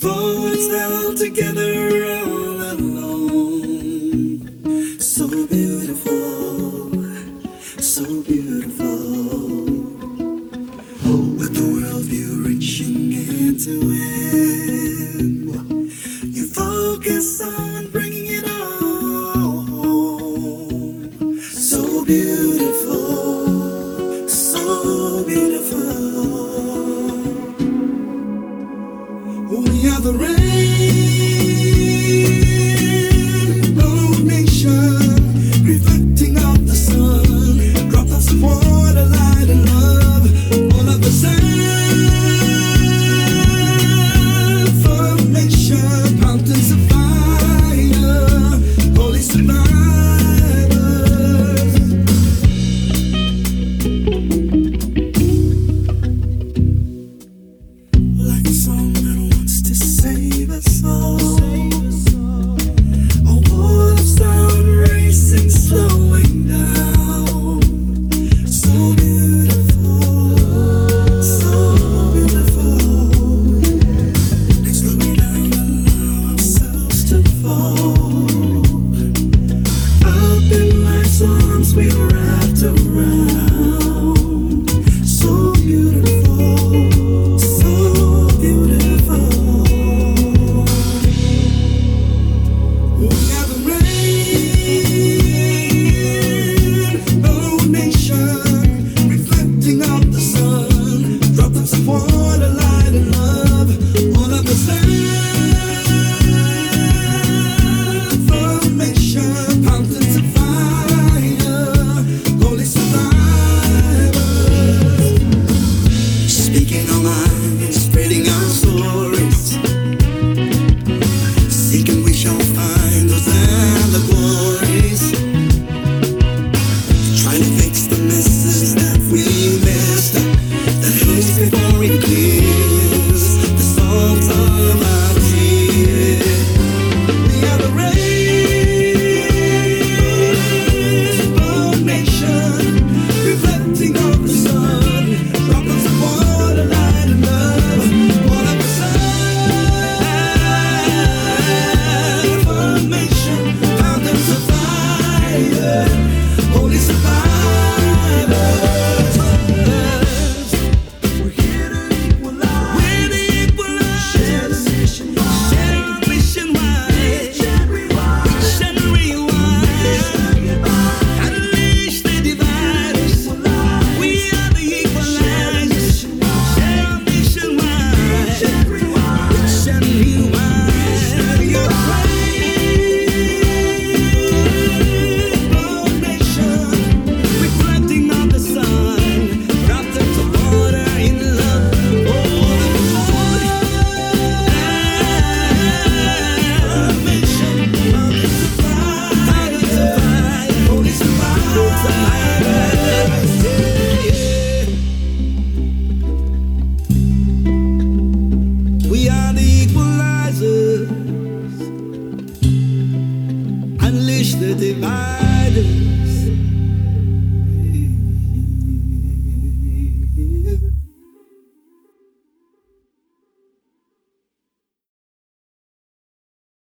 Forwards held together all alone. So beautiful, so beautiful. With the worldview reaching end to end, you focus on bringing it all home. So beautiful, so beautiful. We are the rainbow nation, reflecting off the sun. Droplets of water, light and love, all of the same formation. Mountains of fire, holy survivors. Like a song that wants to save us all.